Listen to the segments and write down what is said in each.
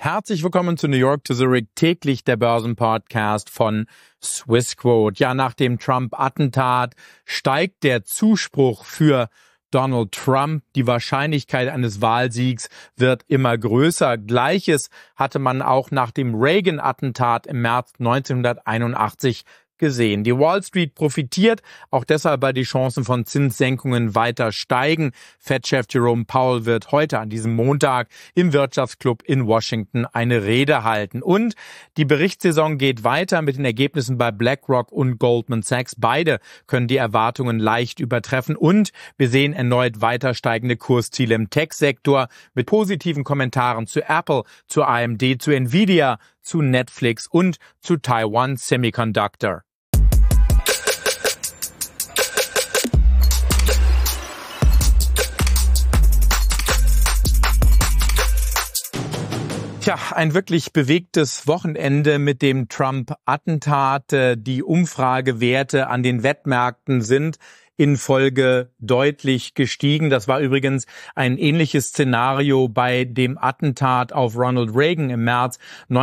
Herzlich willkommen zu New York to Zurich, täglich der Börsenpodcast von Swissquote. Ja, nach dem Trump-Attentat steigt der Zuspruch für Donald Trump. Die Wahrscheinlichkeit eines Wahlsiegs wird immer größer. Gleiches hatte man auch nach dem Reagan-Attentat im März 1981 gesehen. Die Wall Street profitiert, auch deshalb, weil die Chancen von Zinssenkungen weiter steigen. Fed-Chef Jerome Powell wird heute an diesem Montag im Wirtschaftsclub in Washington eine Rede halten. Und die Berichtssaison geht weiter mit den Ergebnissen bei BlackRock und Goldman Sachs. Beide können die Erwartungen leicht übertreffen und wir sehen erneut weiter steigende Kursziele im Tech-Sektor mit positiven Kommentaren zu Apple, zu AMD, zu Nvidia, zu Netflix und zu Taiwan Semiconductor. Tja, ein wirklich bewegtes Wochenende mit dem Trump-Attentat. Die Umfragewerte an den Wettmärkten sind in Folge deutlich gestiegen. Das war übrigens ein ähnliches Szenario bei dem Attentat auf Ronald Reagan im März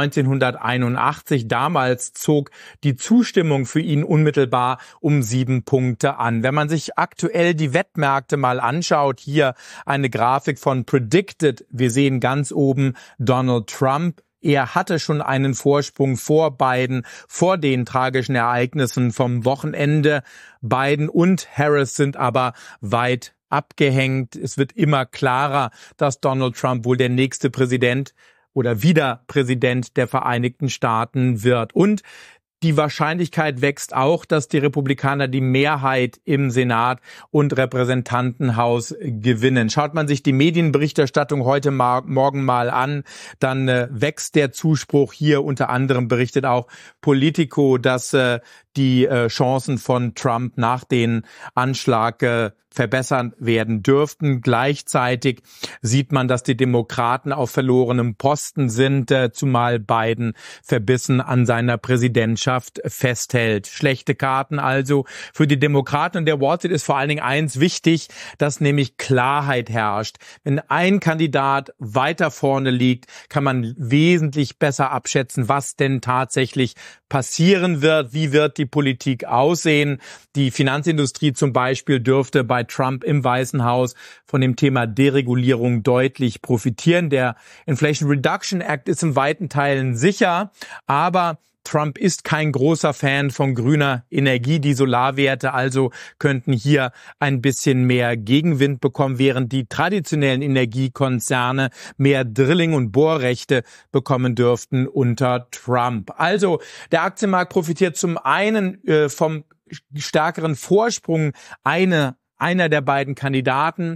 1981. Damals zog die Zustimmung für ihn unmittelbar um 7 Punkte an. Wenn man sich aktuell die Wettmärkte mal anschaut, hier eine Grafik von Predicted. Wir sehen ganz oben Donald Trump. Er hatte schon einen Vorsprung vor Biden, vor den tragischen Ereignissen vom Wochenende. Biden und Harris sind aber weit abgehängt. Es wird immer klarer, dass Donald Trump wohl der nächste Präsident oder wieder Präsident der Vereinigten Staaten wird. Und die Wahrscheinlichkeit wächst auch, dass die Republikaner die Mehrheit im Senat und Repräsentantenhaus gewinnen. Schaut man sich die Medienberichterstattung heute Morgen mal an, dann wächst der Zuspruch. Hier unter anderem berichtet auch Politico, dass die Chancen von Trump nach dem Anschlag verbessern werden dürften. Gleichzeitig sieht man, dass die Demokraten auf verlorenem Posten sind, zumal Biden verbissen an seiner Präsidentschaft festhält. Schlechte Karten also für die Demokraten. Und der Wall Street ist vor allen Dingen eins wichtig, dass nämlich Klarheit herrscht. Wenn ein Kandidat weiter vorne liegt, kann man wesentlich besser abschätzen, was denn tatsächlich passieren wird, wie wird die Politik aussehen. Die Finanzindustrie zum Beispiel dürfte bei Trump im Weißen Haus von dem Thema Deregulierung deutlich profitieren. Der Inflation Reduction Act ist in weiten Teilen sicher, aber Trump ist kein großer Fan von grüner Energie. Die Solarwerte also könnten hier ein bisschen mehr Gegenwind bekommen, während die traditionellen Energiekonzerne mehr Drilling- und Bohrrechte bekommen dürften unter Trump. Also der Aktienmarkt profitiert zum einen vom stärkeren Vorsprung einer der beiden Kandidaten.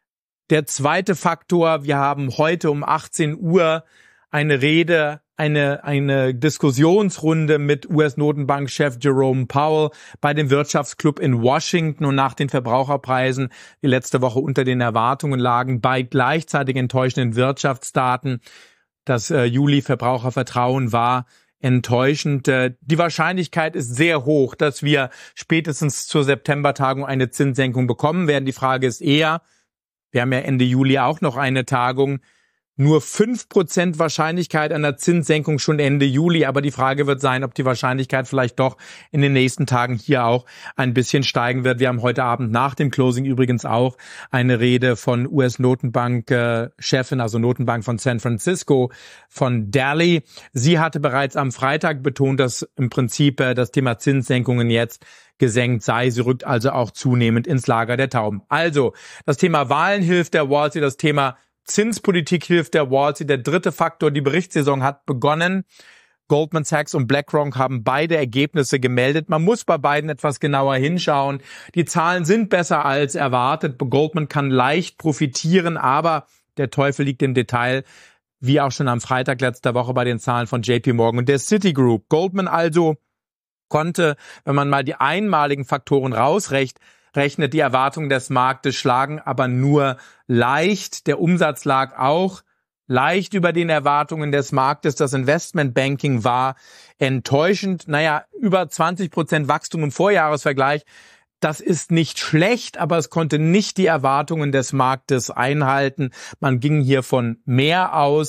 Der zweite Faktor, wir haben heute um 18 Uhr eine Rede, eine Diskussionsrunde mit US-Notenbankchef Jerome Powell bei dem Wirtschaftsclub in Washington. Und nach den Verbraucherpreisen, die letzte Woche unter den Erwartungen lagen, bei gleichzeitig enttäuschenden Wirtschaftsdaten, das Juli-Verbrauchervertrauen war enttäuschend. Die Wahrscheinlichkeit ist sehr hoch, dass wir spätestens zur Septembertagung eine Zinssenkung bekommen werden. Die Frage ist eher, wir haben ja Ende Juli auch noch eine Tagung, nur 5% Wahrscheinlichkeit einer Zinssenkung schon Ende Juli. Aber die Frage wird sein, ob die Wahrscheinlichkeit vielleicht doch in den nächsten Tagen hier auch ein bisschen steigen wird. Wir haben heute Abend nach dem Closing übrigens auch eine Rede von US-Notenbank-Chefin, also Notenbank von San Francisco, von Daly. Sie hatte bereits am Freitag betont, dass im Prinzip das Thema Zinssenkungen jetzt gesenkt sei. Sie rückt also auch zunehmend ins Lager der Tauben. Also das Thema Wahlen hilft der Wall Street, das Thema Zinspolitik hilft der Wall Street. Der dritte Faktor, die Berichtssaison hat begonnen. Goldman Sachs und BlackRock haben beide Ergebnisse gemeldet. Man muss bei beiden etwas genauer hinschauen. Die Zahlen sind besser als erwartet. Goldman kann leicht profitieren, aber der Teufel liegt im Detail, wie auch schon am Freitag letzter Woche bei den Zahlen von JP Morgan und der Citigroup. Goldman also konnte, wenn man mal die einmaligen Faktoren rausrechnet, die Erwartungen des Marktes schlagen aber nur leicht. Der Umsatz lag auch leicht über den Erwartungen des Marktes. Das Investmentbanking war enttäuschend. Über 20% Wachstum im Vorjahresvergleich. Das ist nicht schlecht, aber es konnte nicht die Erwartungen des Marktes einhalten. Man ging hier von mehr aus.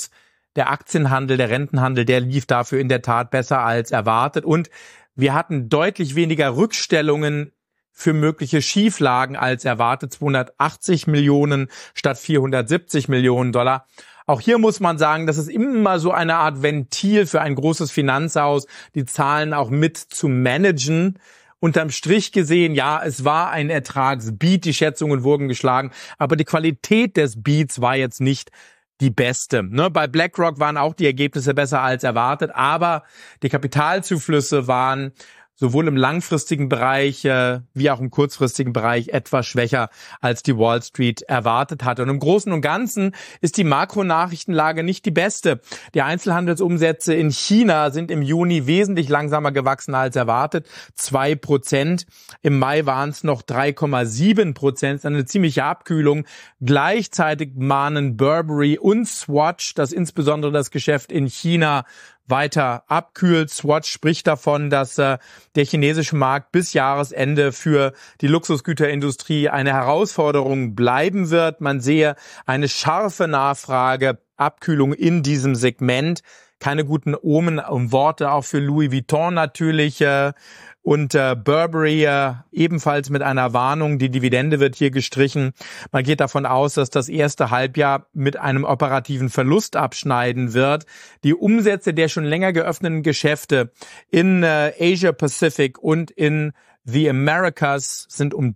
der Aktienhandel, der Rentenhandel, der lief dafür in der Tat besser als erwartet. Und wir hatten deutlich weniger Rückstellungen für mögliche Schieflagen als erwartet. 280 Millionen statt 470 Millionen Dollar. Auch hier muss man sagen, das ist immer so eine Art Ventil für ein großes Finanzhaus, die Zahlen auch mit zu managen. Unterm Strich gesehen, ja, es war ein Ertragsbeat, die Schätzungen wurden geschlagen, aber die Qualität des Beats war jetzt nicht die beste. Bei BlackRock waren auch die Ergebnisse besser als erwartet, aber die Kapitalzuflüsse waren sowohl im langfristigen Bereich wie auch im kurzfristigen Bereich etwas schwächer, als die Wall Street erwartet hatte. Und im Großen und Ganzen ist die Makronachrichtenlage nicht die beste. Die Einzelhandelsumsätze in China sind im Juni wesentlich langsamer gewachsen als erwartet, 2%. Im Mai waren es noch 3,7%, eine ziemliche Abkühlung. Gleichzeitig mahnen Burberry und Swatch, dass insbesondere das Geschäft in China weiter abkühlt. Swatch spricht davon, dass der chinesische Markt bis Jahresende für die Luxusgüterindustrie eine Herausforderung bleiben wird. Man sehe eine scharfe Nachfrage, Abkühlung in diesem Segment. Keine guten Omen und Worte auch für Louis Vuitton natürlich. Und Burberry ebenfalls mit einer Warnung. Die Dividende wird hier gestrichen. Man geht davon aus, dass das erste Halbjahr mit einem operativen Verlust abschneiden wird. Die Umsätze der schon länger geöffneten Geschäfte in Asia Pacific und in The Americas sind um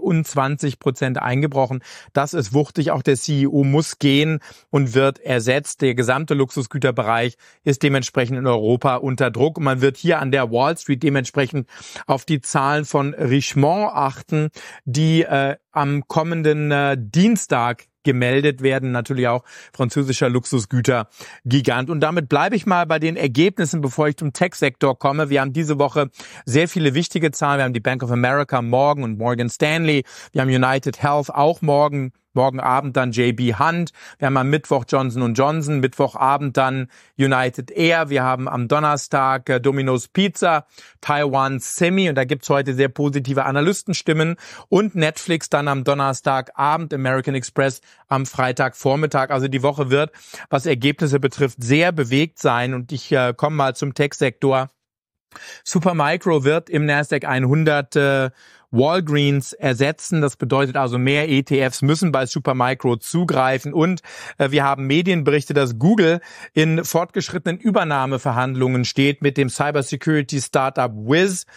23% eingebrochen. Das ist wuchtig. Auch der CEO muss gehen und wird ersetzt. Der gesamte Luxusgüterbereich ist dementsprechend in Europa unter Druck. Und man wird hier an der Wall Street dementsprechend auf die Zahlen von Richemont achten, die am kommenden Dienstag gemeldet werden, natürlich auch französischer Luxusgütergigant. Und damit bleibe ich mal bei den Ergebnissen, bevor ich zum Tech-Sektor komme. Wir haben diese Woche sehr viele wichtige Zahlen. Wir haben die Bank of America morgen und Morgan Stanley. Wir haben United Health auch morgen Abend dann JB Hunt. Wir haben am Mittwoch Johnson & Johnson, Mittwochabend dann United Air. Wir haben am Donnerstag Domino's Pizza, Taiwan Semi und da gibt's heute sehr positive Analystenstimmen und Netflix dann am Donnerstagabend, American Express am Freitagvormittag. Also die Woche wird, was Ergebnisse betrifft, sehr bewegt sein und ich komme mal zum Tech-Sektor. Supermicro wird im Nasdaq 100 Walgreens ersetzen. Das bedeutet also, mehr ETFs müssen bei Supermicro zugreifen. Und wir haben Medienberichte, dass Google in fortgeschrittenen Übernahmeverhandlungen steht mit dem Cybersecurity-Startup Wiz.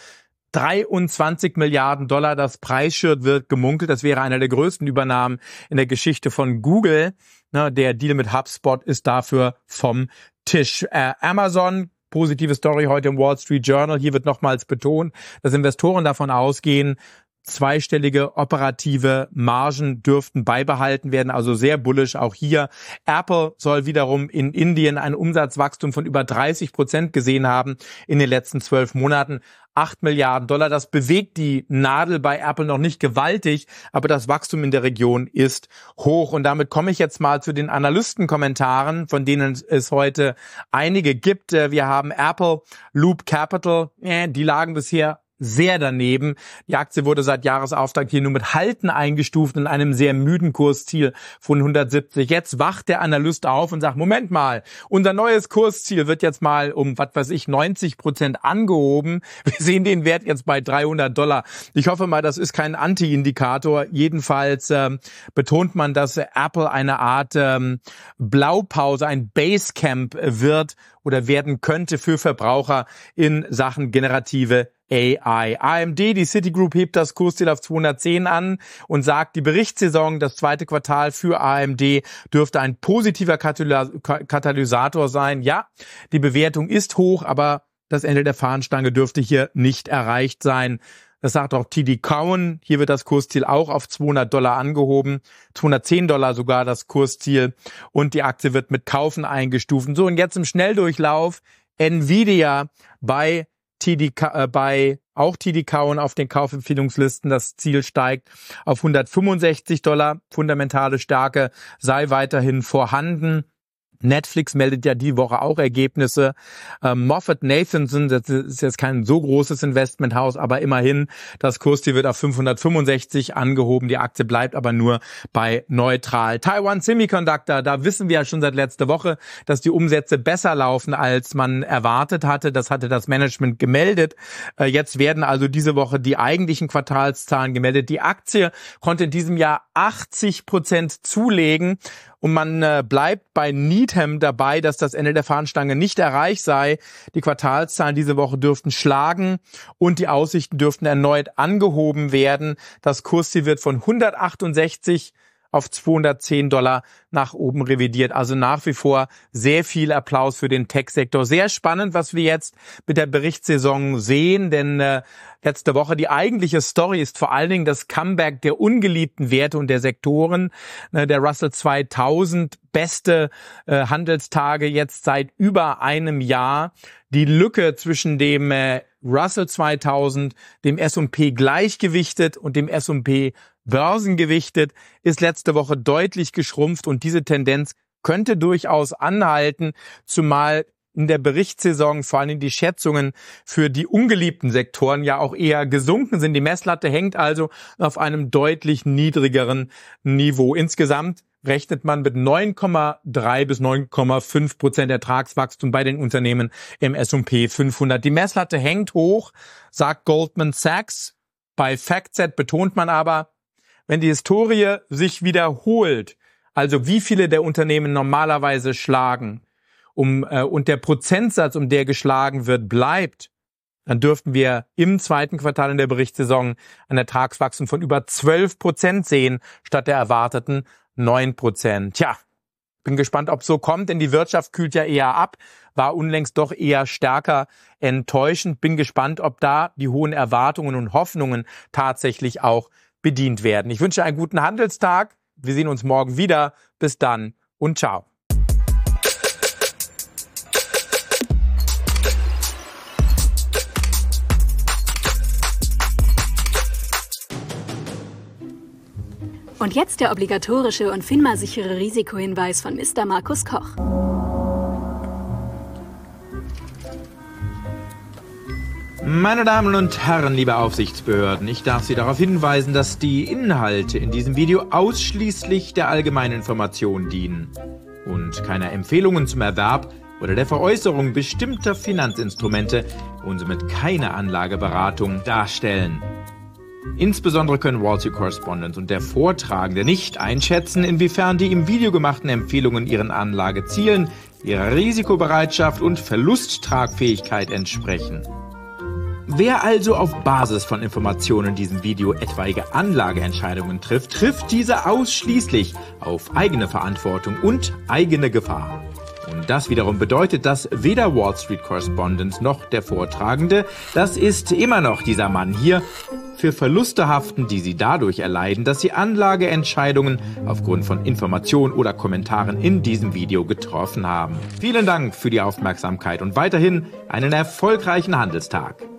23 Milliarden Dollar, das Preisschild wird gemunkelt. Das wäre einer der größten Übernahmen in der Geschichte von Google. Der Deal mit HubSpot ist dafür vom Tisch. Amazon, positive Story heute im Wall Street Journal. Hier wird nochmals betont, dass Investoren davon ausgehen, zweistellige operative Margen dürften beibehalten werden, also sehr bullish auch hier. Apple soll wiederum in Indien ein Umsatzwachstum von über 30% gesehen haben in den letzten 12 Monaten. 8 Milliarden Dollar, das bewegt die Nadel bei Apple noch nicht gewaltig, aber das Wachstum in der Region ist hoch. Und damit komme ich jetzt mal zu den Analystenkommentaren, von denen es heute einige gibt. Wir haben Apple, Loop Capital, die lagen bisher sehr daneben. Die Aktie wurde seit Jahresauftakt hier nur mit Halten eingestuft in einem sehr müden Kursziel von 170. Jetzt wacht der Analyst auf und sagt, Moment mal, unser neues Kursziel wird jetzt mal um, 90% angehoben. Wir sehen den Wert jetzt bei $300. Ich hoffe mal, das ist kein Anti-Indikator. Jedenfalls betont man, dass Apple eine Art Blaupause, ein Basecamp wird oder werden könnte für Verbraucher in Sachen generative AI. AMD, die Citigroup, hebt das Kursziel auf 210 an und sagt, die Berichtssaison, das zweite Quartal für AMD dürfte ein positiver Katalysator sein. Ja, die Bewertung ist hoch, aber das Ende der Fahnenstange dürfte hier nicht erreicht sein. Das sagt auch TD Cowen. Hier wird das Kursziel auch auf $200 angehoben. $210 sogar das Kursziel. Und die Aktie wird mit Kaufen eingestuft. So, und jetzt im Schnelldurchlauf Nvidia bei TD Cowen auf den Kaufempfehlungslisten. Das Ziel steigt auf $165. Fundamentale Stärke sei weiterhin vorhanden. Netflix meldet ja die Woche auch Ergebnisse. Moffett-Nathanson, das ist jetzt kein so großes Investmenthaus, aber immerhin, das Kursziel wird auf 565 angehoben. Die Aktie bleibt aber nur bei neutral. Taiwan Semiconductor, da wissen wir ja schon seit letzter Woche, dass die Umsätze besser laufen, als man erwartet hatte. Das hatte das Management gemeldet. Jetzt werden also diese Woche die eigentlichen Quartalszahlen gemeldet. Die Aktie konnte in diesem Jahr 80% zulegen. Und man bleibt bei Needham dabei, dass das Ende der Fahnenstange nicht erreicht sei. Die Quartalszahlen diese Woche dürften schlagen und die Aussichten dürften erneut angehoben werden. Das Kursziel wird von 168 auf $210 nach oben revidiert. Also nach wie vor sehr viel Applaus für den Tech-Sektor. Sehr spannend, was wir jetzt mit der Berichtssaison sehen, denn letzte Woche die eigentliche Story ist vor allen Dingen das Comeback der ungeliebten Werte und der Sektoren. Der Russell 2000, beste Handelstage jetzt seit über einem Jahr. Die Lücke zwischen dem Russell 2000, dem S&P gleichgewichtet und dem S&P börsengewichtet, ist letzte Woche deutlich geschrumpft und diese Tendenz könnte durchaus anhalten, zumal in der Berichtssaison vor allem die Schätzungen für die ungeliebten Sektoren ja auch eher gesunken sind. Die Messlatte hängt also auf einem deutlich niedrigeren Niveau. Insgesamt rechnet man mit 9,3 bis 9,5% Ertragswachstum bei den Unternehmen im S&P 500. Die Messlatte hängt hoch, sagt Goldman Sachs. Bei FactSet betont man aber, wenn die Historie sich wiederholt, also wie viele der Unternehmen normalerweise schlagen, und der Prozentsatz, um der geschlagen wird, bleibt, dann dürften wir im zweiten Quartal in der Berichtssaison ein Ertragswachstum von über 12% sehen, statt der erwarteten 9%. Tja, bin gespannt, ob es so kommt, denn die Wirtschaft kühlt ja eher ab, war unlängst doch eher stärker enttäuschend. Bin gespannt, ob da die hohen Erwartungen und Hoffnungen tatsächlich auch bedient werden. Ich wünsche einen guten Handelstag. Wir sehen uns morgen wieder. Bis dann und ciao. Und jetzt der obligatorische und FINMA-sichere Risikohinweis von Mr. Markus Koch. Meine Damen und Herren, liebe Aufsichtsbehörden, ich darf Sie darauf hinweisen, dass die Inhalte in diesem Video ausschließlich der allgemeinen Information dienen und keine Empfehlungen zum Erwerb oder der Veräußerung bestimmter Finanzinstrumente und somit keine Anlageberatung darstellen. Insbesondere können Wall Street Correspondent und der Vortragende nicht einschätzen, inwiefern die im Video gemachten Empfehlungen ihren Anlagezielen, ihrer Risikobereitschaft und Verlusttragfähigkeit entsprechen. Wer also auf Basis von Informationen in diesem Video etwaige Anlageentscheidungen trifft, trifft diese ausschließlich auf eigene Verantwortung und eigene Gefahr. Und das wiederum bedeutet, dass weder Wall Street Correspondent noch der Vortragende, das ist immer noch dieser Mann hier, für Verluste haften, die sie dadurch erleiden, dass sie Anlageentscheidungen aufgrund von Informationen oder Kommentaren in diesem Video getroffen haben. Vielen Dank für die Aufmerksamkeit und weiterhin einen erfolgreichen Handelstag.